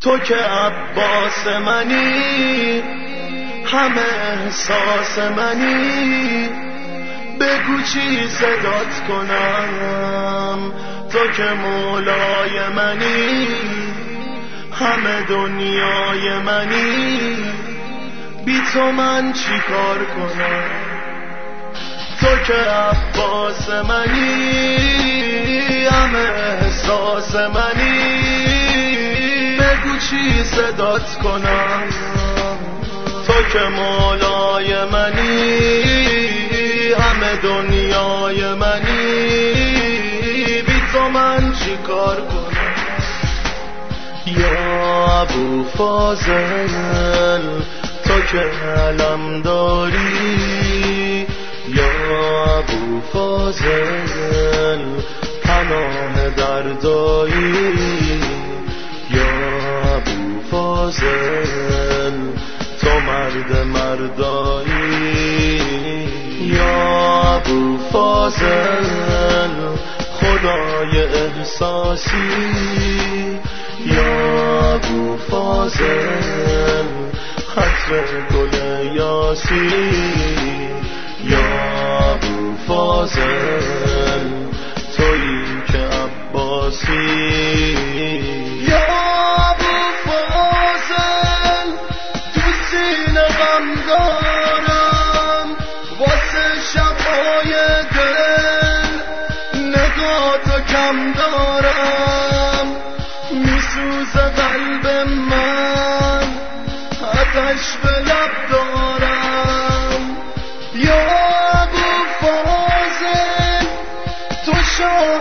تو که عباس منی، همه احساس منی، بگو چی صدات کنم. تو که مولای منی، همه دنیای منی، بی تو من چی کار کنم. تو که عباس منی، همه احساس منی، بگو چی صدات کنم. تو که مولای منی، همه دنیای منی، بی تو من چی کار کنم. یا ابو فاضل تو که علم داری، یا ابو فاضل پناه دردایی، یا ابو فاضل تو مرد مردایی، یا ابو فاضل خدای احساسی، یا ابو فاضل خطر گل یاسی، یا ابو فاضل تویی که عباسی. یا ابو فاضل تو سینه غم دارم، واسه شبای دل نگاتو کم دارم، میسوزه قلب من آتش به لب دارم. یا ابو فاضل تو شاه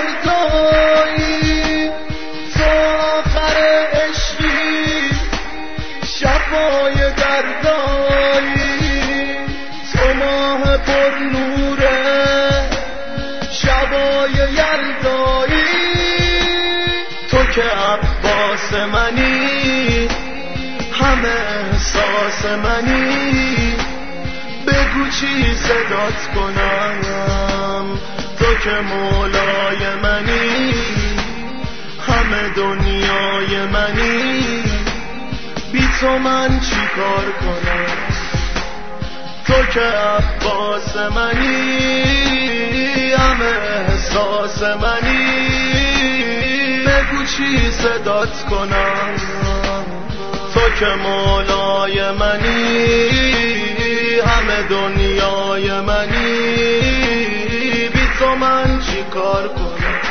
مردایی، تو آخر عشقی شفای دردایی، تو ماه پر نوره شبای یلدایی. تو که عباس منی، همه احساس منی، بگو چی صدات کنم. تو که مولای منی، همه دنیای منی، بی تو من چی کار کنم. تو که عباس منی، همه احساس منی، بگو چی صدات کنم. تو که مولای منی، همه دنیای منی، بی تو من چی کار کنم.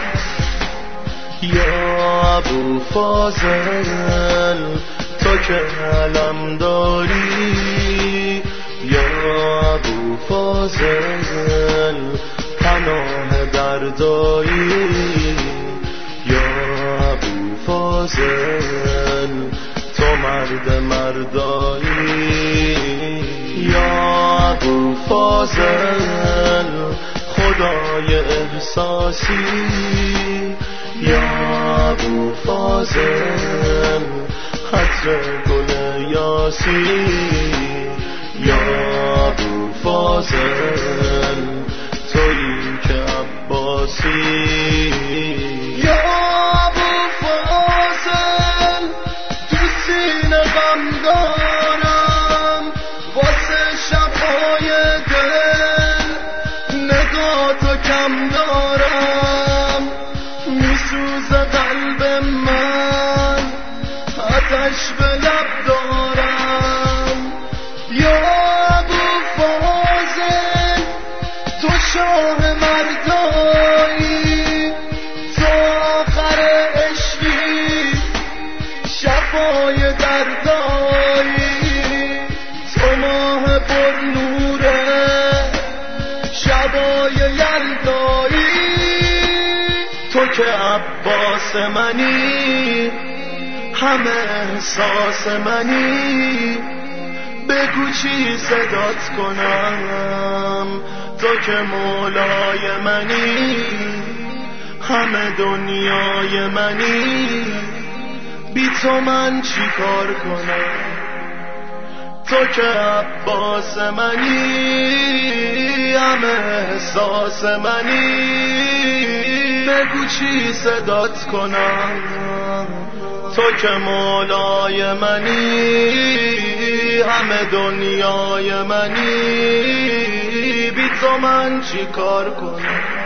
یا ابو فاضل تو که علم داری، یا ابو فاضل پناه دردایی، یا ابو فاضل تو مرد مردایی، یا ابو فاضل خدای احساسی، یا ابو فاضل خطر گل یاسی، یا ابو فاضل تویی که عباسی. یا ابو فاضل تو سینه غم دارم، واسه شبهای دل نگاتو کم دارم، میسوزه قلب من آتش به لب دارم. یا ابو فاضل تو شاه مردایی، تو آخر عشقی شفای دردایی، تو ماه پر نوره شبای یلدایی. تو که عباس منی، همه احساس منی، بگو چی صدات کنم. تو که مولای منی، همه دنیای منی، بی تو من چی کار کنم. تو که عباس منی، همه احساس منی، بگو چی صدات کنم. تو که مولای منی، همه دنیای منی، بی تو من چی کار کنم؟